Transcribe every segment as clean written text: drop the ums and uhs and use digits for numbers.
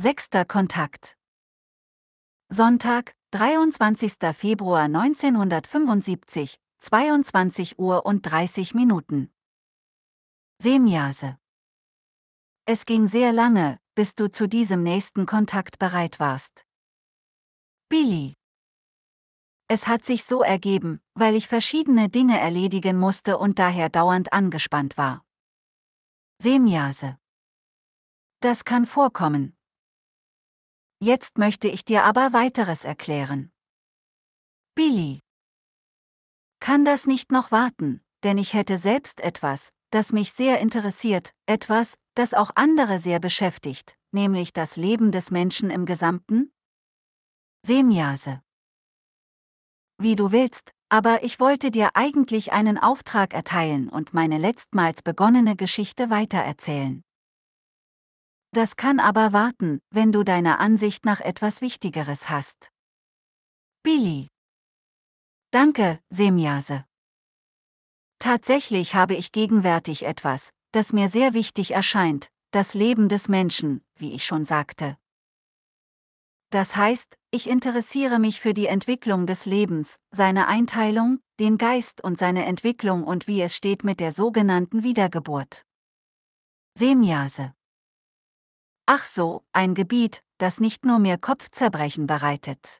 Sechster Kontakt. Sonntag, 23. Februar 1975, 22:30 Uhr. Semjase. Es ging sehr lange, bis du zu diesem nächsten Kontakt bereit warst. Billy. Es hat sich so ergeben, weil ich verschiedene Dinge erledigen musste und daher dauernd angespannt war. Semjase. Das kann vorkommen. Jetzt möchte ich dir aber weiteres erklären. Billy. Kann das nicht noch warten, denn ich hätte selbst etwas, das mich sehr interessiert, etwas, das auch andere sehr beschäftigt, nämlich das Leben des Menschen im Gesamten? Semjase. Wie du willst, aber ich wollte dir eigentlich einen Auftrag erteilen und meine letztmals begonnene Geschichte weitererzählen. Das kann aber warten, wenn du deiner Ansicht nach etwas Wichtigeres hast. Billy. Danke, Semjase. Tatsächlich habe ich gegenwärtig etwas, das mir sehr wichtig erscheint, das Leben des Menschen, wie ich schon sagte. Das heißt, ich interessiere mich für die Entwicklung des Lebens, seine Einteilung, den Geist und seine Entwicklung und wie es steht mit der sogenannten Wiedergeburt. Semjase. Ach so, ein Gebiet, das nicht nur mir Kopfzerbrechen bereitet.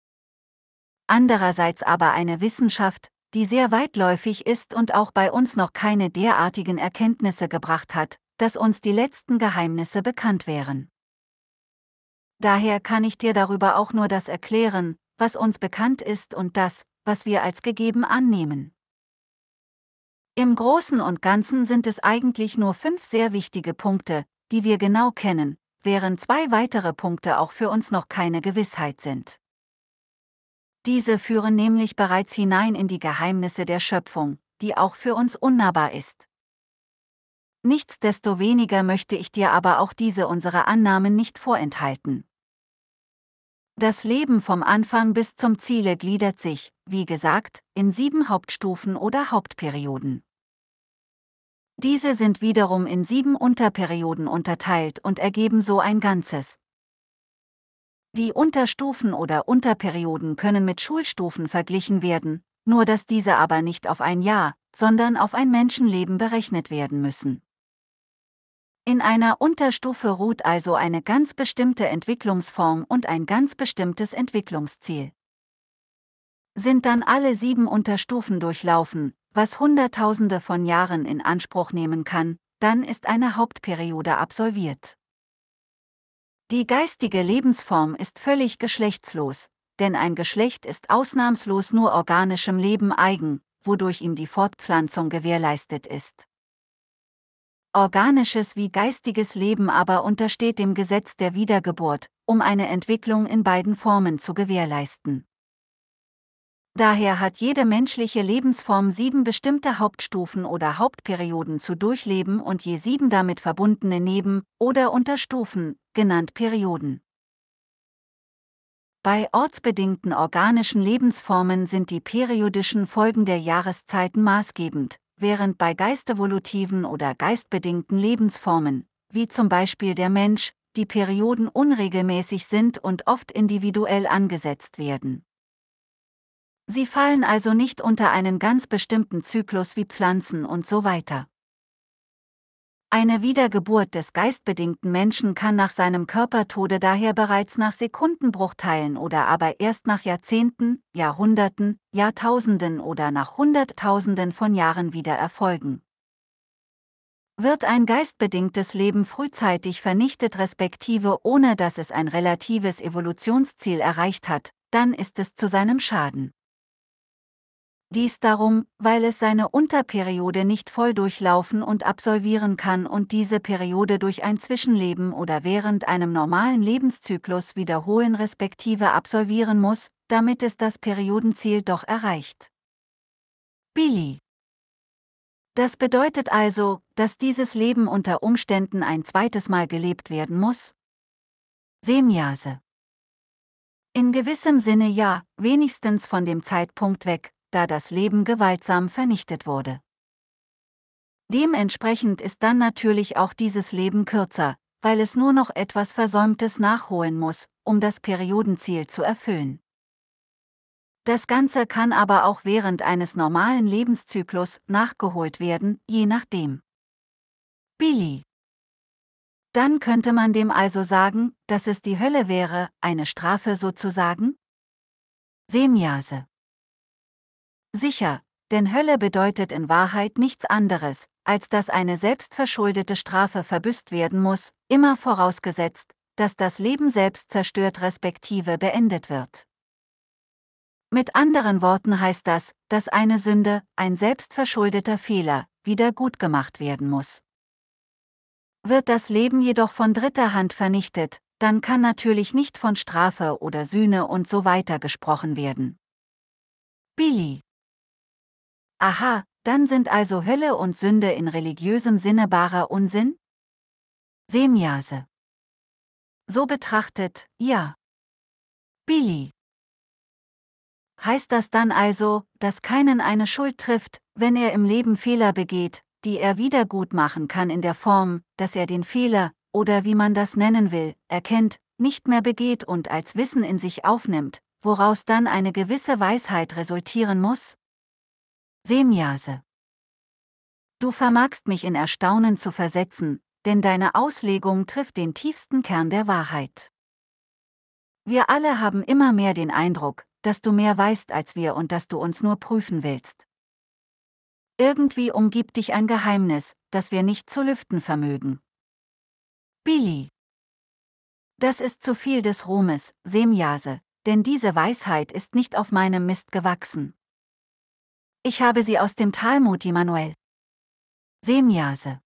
Andererseits aber eine Wissenschaft, die sehr weitläufig ist und auch bei uns noch keine derartigen Erkenntnisse gebracht hat, dass uns die letzten Geheimnisse bekannt wären. Daher kann ich dir darüber auch nur das erklären, was uns bekannt ist und das, was wir als gegeben annehmen. Im Großen und Ganzen sind es eigentlich nur 5 sehr wichtige Punkte, die wir genau kennen, während 2 weitere Punkte auch für uns noch keine Gewissheit sind. Diese führen nämlich bereits hinein in die Geheimnisse der Schöpfung, die auch für uns unnahbar ist. Nichtsdestoweniger möchte ich dir aber auch diese unsere Annahmen nicht vorenthalten. Das Leben vom Anfang bis zum Ziele gliedert sich, wie gesagt, in 7 Hauptstufen oder Hauptperioden. Diese sind wiederum in 7 Unterperioden unterteilt und ergeben so ein Ganzes. Die Unterstufen oder Unterperioden können mit Schulstufen verglichen werden, nur dass diese aber nicht auf ein Jahr, sondern auf ein Menschenleben berechnet werden müssen. In einer Unterstufe ruht also eine ganz bestimmte Entwicklungsform und ein ganz bestimmtes Entwicklungsziel. Sind dann alle 7 Unterstufen durchlaufen, was Hunderttausende von Jahren in Anspruch nehmen kann, dann ist eine Hauptperiode absolviert. Die geistige Lebensform ist völlig geschlechtslos, denn ein Geschlecht ist ausnahmslos nur organischem Leben eigen, wodurch ihm die Fortpflanzung gewährleistet ist. Organisches wie geistiges Leben aber untersteht dem Gesetz der Wiedergeburt, um eine Entwicklung in beiden Formen zu gewährleisten. Daher hat jede menschliche Lebensform 7 bestimmte Hauptstufen oder Hauptperioden zu durchleben und je 7 damit verbundene Neben- oder Unterstufen, genannt Perioden. Bei ortsbedingten organischen Lebensformen sind die periodischen Folgen der Jahreszeiten maßgebend, während bei geistevolutiven oder geistbedingten Lebensformen, wie zum Beispiel der Mensch, die Perioden unregelmäßig sind und oft individuell angesetzt werden. Sie fallen also nicht unter einen ganz bestimmten Zyklus wie Pflanzen und so weiter. Eine Wiedergeburt des geistbedingten Menschen kann nach seinem Körpertode daher bereits nach Sekundenbruchteilen oder aber erst nach Jahrzehnten, Jahrhunderten, Jahrtausenden oder nach Hunderttausenden von Jahren wieder erfolgen. Wird ein geistbedingtes Leben frühzeitig vernichtet respektive ohne dass es ein relatives Evolutionsziel erreicht hat, dann ist es zu seinem Schaden. Dies darum, weil es seine Unterperiode nicht voll durchlaufen und absolvieren kann und diese Periode durch ein Zwischenleben oder während einem normalen Lebenszyklus wiederholen respektive absolvieren muss, damit es das Periodenziel doch erreicht. Billy. Das bedeutet also, dass dieses Leben unter Umständen ein zweites Mal gelebt werden muss? Semjase. In gewissem Sinne ja, wenigstens von dem Zeitpunkt weg, da das Leben gewaltsam vernichtet wurde. Dementsprechend ist dann natürlich auch dieses Leben kürzer, weil es nur noch etwas Versäumtes nachholen muss, um das Periodenziel zu erfüllen. Das Ganze kann aber auch während eines normalen Lebenszyklus nachgeholt werden, je nachdem. Billy. Dann könnte man dem also sagen, dass es die Hölle wäre, eine Strafe sozusagen? Semjase. Sicher, denn Hölle bedeutet in Wahrheit nichts anderes, als dass eine selbstverschuldete Strafe verbüßt werden muss, immer vorausgesetzt, dass das Leben selbst zerstört respektive beendet wird. Mit anderen Worten heißt das, dass eine Sünde, ein selbstverschuldeter Fehler, wieder gutgemacht werden muss. Wird das Leben jedoch von dritter Hand vernichtet, dann kann natürlich nicht von Strafe oder Sühne und so weiter gesprochen werden. Billy. Aha, dann sind also Hölle und Sünde in religiösem Sinne barer Unsinn? Semjase. So betrachtet, ja. Billy. Heißt das dann also, dass keinen eine Schuld trifft, wenn er im Leben Fehler begeht, die er wieder gut machen kann in der Form, dass er den Fehler, oder wie man das nennen will, erkennt, nicht mehr begeht und als Wissen in sich aufnimmt, woraus dann eine gewisse Weisheit resultieren muss? Semjase. Du vermagst mich in Erstaunen zu versetzen, denn deine Auslegung trifft den tiefsten Kern der Wahrheit. Wir alle haben immer mehr den Eindruck, dass du mehr weißt als wir und dass du uns nur prüfen willst. Irgendwie umgibt dich ein Geheimnis, das wir nicht zu lüften vermögen. Billy. Das ist zu viel des Ruhmes, Semjase, denn diese Weisheit ist nicht auf meinem Mist gewachsen. Ich habe sie aus dem Talmud, Immanuel. Semjase.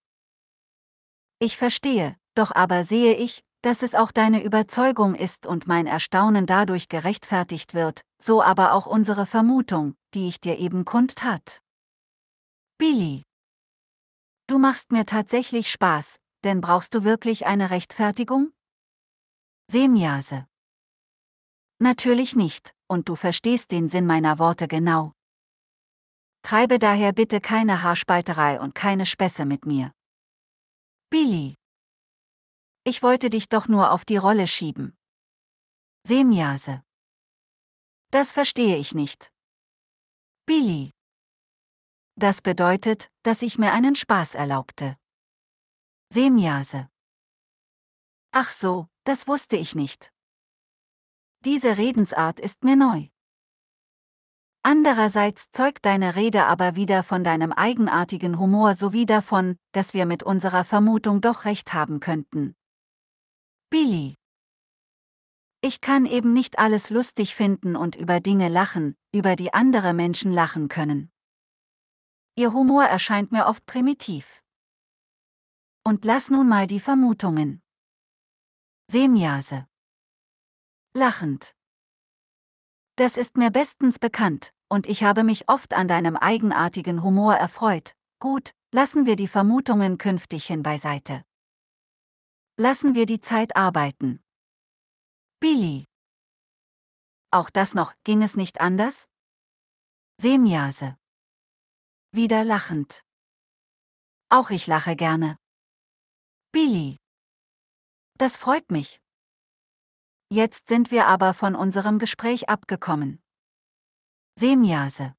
Ich verstehe, doch aber sehe ich, dass es auch deine Überzeugung ist und mein Erstaunen dadurch gerechtfertigt wird, so aber auch unsere Vermutung, die ich dir eben kundtat. Billy. Du machst mir tatsächlich Spaß, denn brauchst du wirklich eine Rechtfertigung? Semjase. Natürlich nicht, und du verstehst den Sinn meiner Worte genau. Treibe daher bitte keine Haarspalterei und keine Späße mit mir. Billy. Ich wollte dich doch nur auf die Rolle schieben. Semjase. Das verstehe ich nicht. Billy. Das bedeutet, dass ich mir einen Spaß erlaubte. Semjase. Ach so, das wusste ich nicht. Diese Redensart ist mir neu. Andererseits zeugt deine Rede aber wieder von deinem eigenartigen Humor sowie davon, dass wir mit unserer Vermutung doch recht haben könnten. Billy. Ich kann eben nicht alles lustig finden und über Dinge lachen, über die andere Menschen lachen können. Ihr Humor erscheint mir oft primitiv. Und lass nun mal die Vermutungen. Semjase. Lachend. Das ist mir bestens bekannt, und ich habe mich oft an deinem eigenartigen Humor erfreut. Gut, lassen wir die Vermutungen künftig hin beiseite. Lassen wir die Zeit arbeiten. Billy. Auch das noch, ging es nicht anders? Semjase. Wieder lachend. Auch ich lache gerne. Billy. Das freut mich. Jetzt sind wir aber von unserem Gespräch abgekommen. Semjase.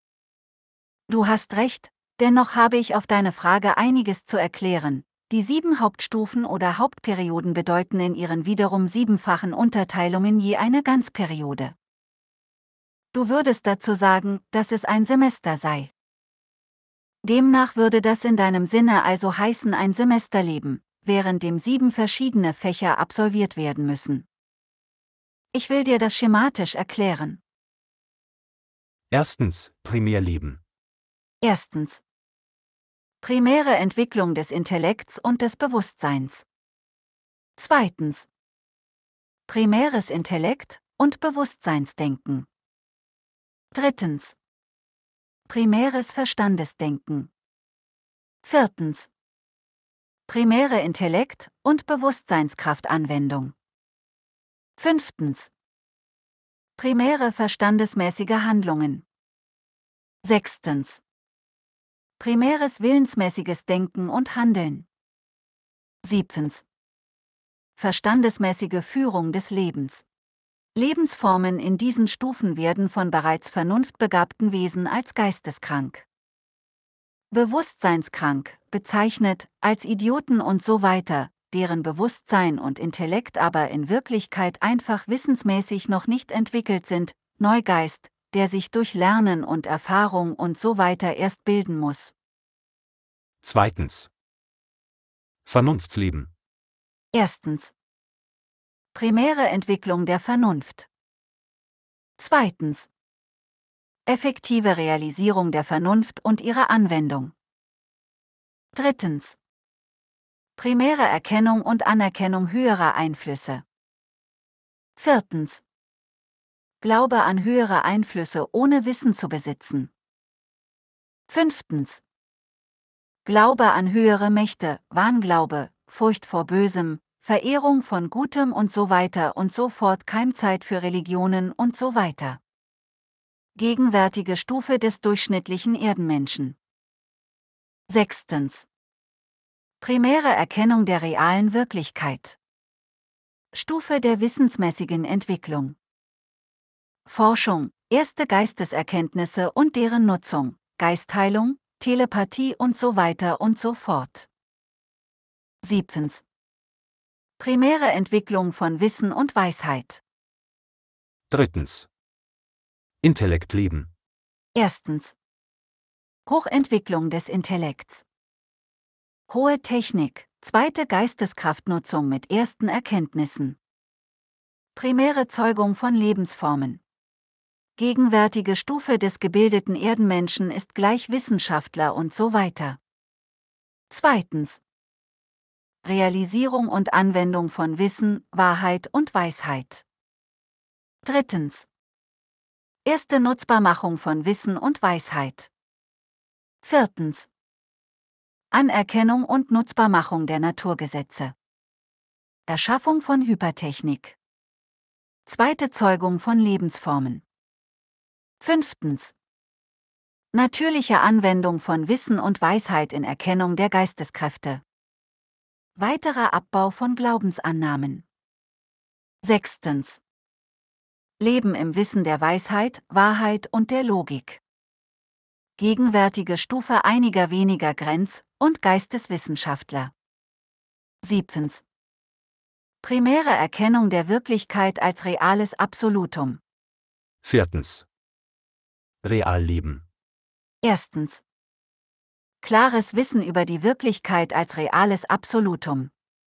Du hast recht, dennoch habe ich auf deine Frage einiges zu erklären. Die 7 Hauptstufen oder Hauptperioden bedeuten in ihren wiederum 7-fachen Unterteilungen je eine Ganzperiode. Du würdest dazu sagen, dass es ein Semester sei. Demnach würde das in deinem Sinne also heißen ein Semesterleben, während dem 7 verschiedene Fächer absolviert werden müssen. Ich will dir das schematisch erklären. Erstens, Primärleben. Erstens. Primäre Entwicklung des Intellekts und des Bewusstseins. Zweitens. Primäres Intellekt und Bewusstseinsdenken. Drittens. Primäres Verstandesdenken. Viertens. Primäre Intellekt- und Bewusstseinskraftanwendung. Fünftens. Primäre verstandesmäßige Handlungen. Sechstens. Primäres willensmäßiges Denken und Handeln. Siebtens. verstandesmäßige Führung des Lebens. Lebensformen in diesen Stufen werden von bereits vernunftbegabten Wesen als geisteskrank, bewusstseinskrank bezeichnet, als Idioten und so weiter, deren Bewusstsein und Intellekt aber in Wirklichkeit einfach wissensmäßig noch nicht entwickelt sind, Neugeist, der sich durch Lernen und Erfahrung und so weiter erst bilden muss. Zweitens. Vernunftsleben. Erstens. Primäre Entwicklung der Vernunft. Zweitens. Effektive Realisierung der Vernunft und ihre Anwendung. Drittens. Primäre Erkennung und Anerkennung höherer Einflüsse. Viertens. Glaube an höhere Einflüsse ohne Wissen zu besitzen. Fünftens. Glaube an höhere Mächte, Wahnglaube, Furcht vor Bösem, Verehrung von Gutem und so weiter und so fort, Keimzeit für Religionen und so weiter. Gegenwärtige Stufe des durchschnittlichen Erdenmenschen. Sechstens. Primäre Erkennung der realen Wirklichkeit. Stufe der wissensmäßigen Entwicklung. Forschung, erste Geisteserkenntnisse und deren Nutzung, Geistheilung, Telepathie und so weiter und so fort. Siebtens. Primäre Entwicklung von Wissen und Weisheit. Drittens. Intellektleben. Erstens. Hochentwicklung des Intellekts. Hohe Technik, zweite Geisteskraftnutzung mit ersten Erkenntnissen. Primäre Zeugung von Lebensformen. Gegenwärtige Stufe des gebildeten Erdenmenschen ist gleich Wissenschaftler und so weiter. Zweitens. Realisierung und Anwendung von Wissen, Wahrheit und Weisheit. Drittens. Erste Nutzbarmachung von Wissen und Weisheit. Viertens. Anerkennung und Nutzbarmachung der Naturgesetze. Erschaffung von Hypertechnik. Zweite Zeugung von Lebensformen. Fünftens. Natürliche Anwendung von Wissen und Weisheit in Erkennung der Geisteskräfte. Weiterer Abbau von Glaubensannahmen. Sechstens. Leben im Wissen der Weisheit, Wahrheit und der Logik. Gegenwärtige Stufe einiger weniger Grenz- und Geisteswissenschaftler. Siebtens. Primäre Erkennung der Wirklichkeit als reales Absolutum. Viertens. Realleben. Erstens. Klares Wissen über die Wirklichkeit als reales Absolutum.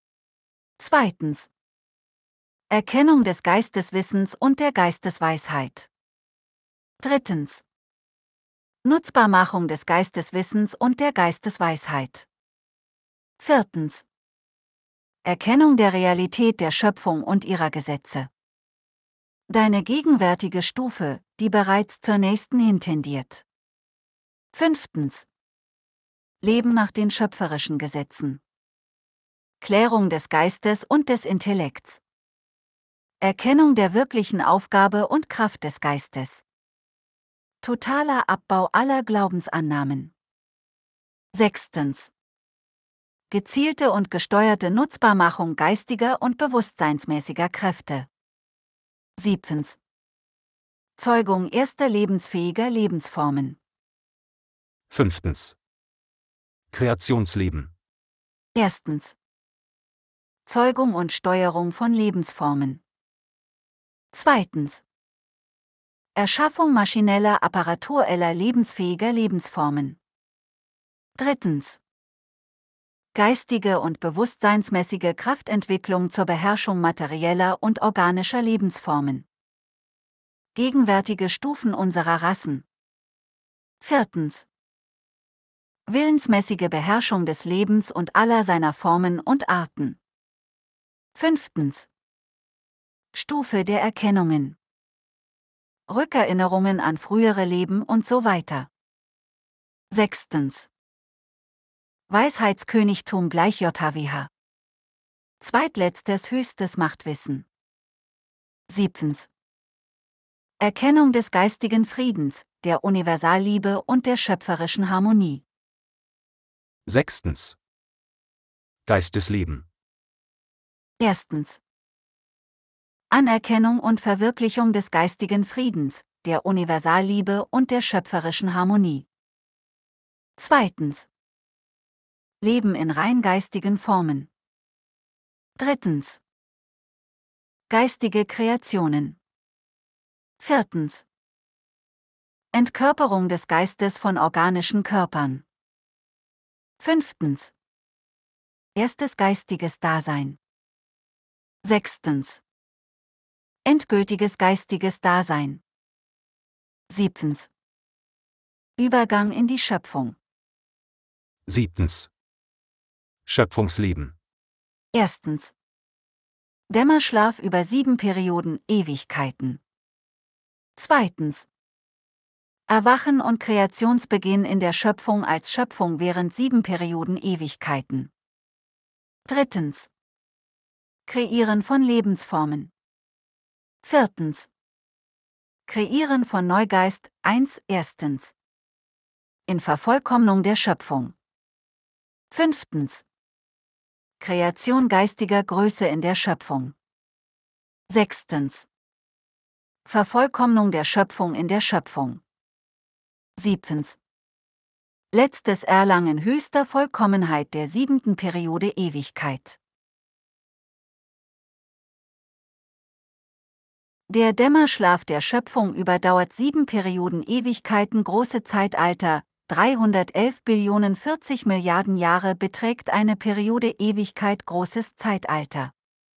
Zweitens. Erkennung des Geisteswissens und der Geistesweisheit. Drittens. Nutzbarmachung des Geisteswissens und der Geistesweisheit. Viertens. Erkennung der Realität der Schöpfung und ihrer Gesetze. Deine gegenwärtige Stufe, die bereits zur nächsten hintendiert. Fünftens. Leben nach den schöpferischen Gesetzen. Klärung des Geistes und des Intellekts. Erkennung der wirklichen Aufgabe und Kraft des Geistes. Totaler Abbau aller Glaubensannahmen. Sechstens. Gezielte und gesteuerte Nutzbarmachung geistiger und bewusstseinsmäßiger Kräfte. Siebtens. Zeugung erster lebensfähiger Lebensformen. Fünftens. Kreationsleben. Erstens. Zeugung und Steuerung von Lebensformen. Zweitens. Erschaffung maschineller apparatureller lebensfähiger Lebensformen. Drittens. Geistige und bewusstseinsmäßige Kraftentwicklung zur Beherrschung materieller und organischer Lebensformen. Gegenwärtige Stufen unserer Rassen. Viertens. Willensmäßige Beherrschung des Lebens und aller seiner Formen und Arten. Fünftens. Stufe der Erkennungen. Rückerinnerungen an frühere Leben und so weiter. Sechstens. Weisheitskönigtum gleich JHWH. Zweitletztes höchstes Machtwissen. Siebtens. Erkennung des geistigen Friedens, der Universalliebe und der schöpferischen Harmonie. Sechstens. Geistesleben. Erstens. Anerkennung und Verwirklichung des geistigen Friedens, der Universalliebe und der schöpferischen Harmonie. Zweitens. Leben in rein geistigen Formen. Drittens. Geistige Kreationen. Viertens. Entkörperung des Geistes von organischen Körpern. Fünftens. Erstes geistiges Dasein. Sechstens. Endgültiges geistiges Dasein. Siebtens. Übergang in die Schöpfung. Siebtens. Schöpfungsleben. Erstens. Dämmerschlaf über 7 Perioden Ewigkeiten. Zweitens. Erwachen und Kreationsbeginn in der Schöpfung als Schöpfung während 7 Perioden Ewigkeiten. Drittens. Kreieren von Lebensformen. Viertens. Kreieren von Neugeist 1. Erstens. In Vervollkommnung der Schöpfung. Fünftens. Kreation geistiger Größe in der Schöpfung. Sechstens. Vervollkommnung der Schöpfung in der Schöpfung. Siebtens. Letztes Erlangen höchster Vollkommenheit der 7. Periode Ewigkeit. Der Dämmerschlaf der Schöpfung überdauert 7 Perioden Ewigkeiten große Zeitalter, 311 Billionen 40 Milliarden Jahre beträgt eine Periode Ewigkeit großes Zeitalter.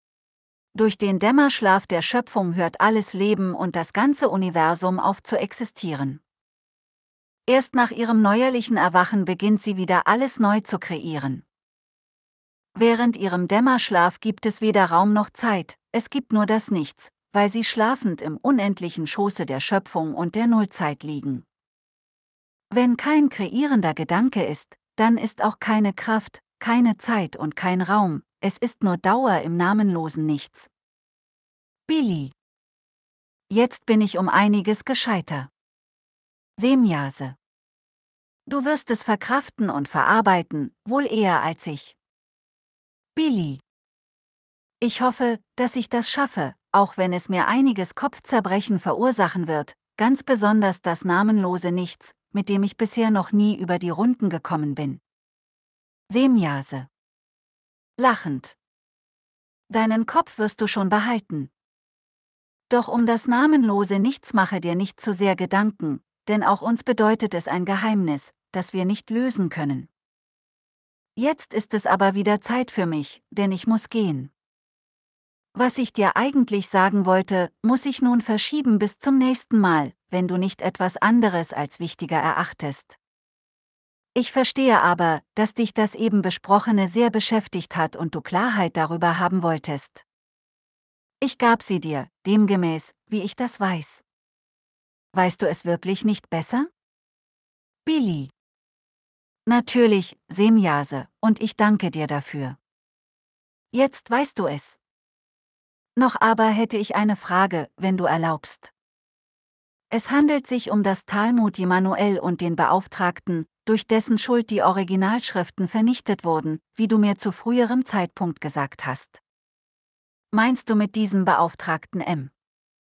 Durch den Dämmerschlaf der Schöpfung hört alles Leben und das ganze Universum auf zu existieren. Erst nach ihrem neuerlichen Erwachen beginnt sie wieder alles neu zu kreieren. Während ihrem Dämmerschlaf gibt es weder Raum noch Zeit, es gibt nur das Nichts, weil sie schlafend im unendlichen Schoße der Schöpfung und der Nullzeit liegen. Wenn kein kreierender Gedanke ist, dann ist auch keine Kraft, keine Zeit und kein Raum, es ist nur Dauer im namenlosen Nichts. Billy. Jetzt bin ich um einiges gescheiter. Semjase. Du wirst es verkraften und verarbeiten, wohl eher als ich. Billy. Ich hoffe, dass ich das schaffe, auch wenn es mir einiges Kopfzerbrechen verursachen wird, ganz besonders das namenlose Nichts, mit dem ich bisher noch nie über die Runden gekommen bin. Semjase. Lachend. Deinen Kopf wirst du schon behalten. Doch um das namenlose Nichts mache dir nicht zu sehr Gedanken, denn auch uns bedeutet es ein Geheimnis, das wir nicht lösen können. Jetzt ist es aber wieder Zeit für mich, denn ich muss gehen. Was ich dir eigentlich sagen wollte, muss ich nun verschieben bis zum nächsten Mal, wenn du nicht etwas anderes als wichtiger erachtest. Ich verstehe aber, dass dich das eben Besprochene sehr beschäftigt hat und du Klarheit darüber haben wolltest. Ich gab sie dir, demgemäß, wie ich das weiß. Weißt du es wirklich nicht besser? Billy. Natürlich, Semjase, und ich danke dir dafür. Jetzt weißt du es. Noch aber hätte ich eine Frage, wenn du erlaubst. Es handelt sich um das Talmud Immanuel und den Beauftragten, durch dessen Schuld die Originalschriften vernichtet wurden, wie du mir zu früherem Zeitpunkt gesagt hast. Meinst du mit diesem Beauftragten M.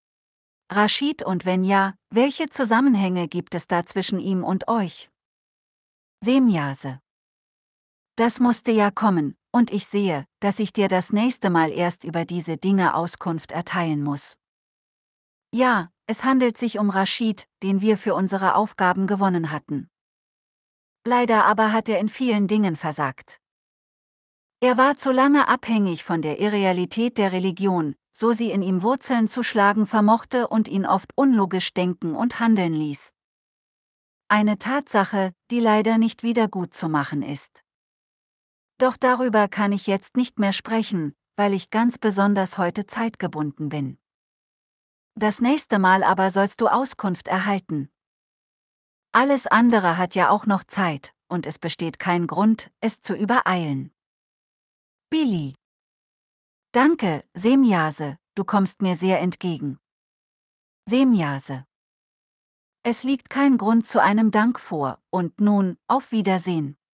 Rashid und wenn ja, welche Zusammenhänge gibt es da zwischen ihm und euch? Semjase. Das musste ja kommen, und ich sehe, dass ich dir das nächste Mal erst über diese Dinge Auskunft erteilen muss. Ja, es handelt sich um Rashid, den wir für unsere Aufgaben gewonnen hatten. Leider aber hat er in vielen Dingen versagt. Er war zu lange abhängig von der Irrealität der Religion, so sie in ihm Wurzeln zu schlagen vermochte und ihn oft unlogisch denken und handeln ließ. Eine Tatsache, die leider nicht wieder gut zu machen ist. Doch darüber kann ich jetzt nicht mehr sprechen, weil ich ganz besonders heute zeitgebunden bin. Das nächste Mal aber sollst du Auskunft erhalten. Alles andere hat ja auch noch Zeit, und es besteht kein Grund, es zu übereilen. Billy. Danke, Semjase, du kommst mir sehr entgegen. Semjase. Es liegt kein Grund zu einem Dank vor, und nun, auf Wiedersehen.